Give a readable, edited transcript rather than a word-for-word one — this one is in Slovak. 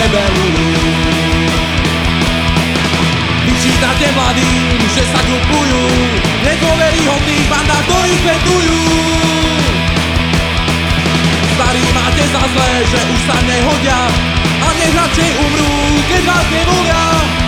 rebelujú. Vyčítate mladým, že sa grupujú v nedôveryhodných bandách, ktorí fetujú. Starí máte za zlé, že už sa nehodia a nech radšej umrú, keď vás nevolia.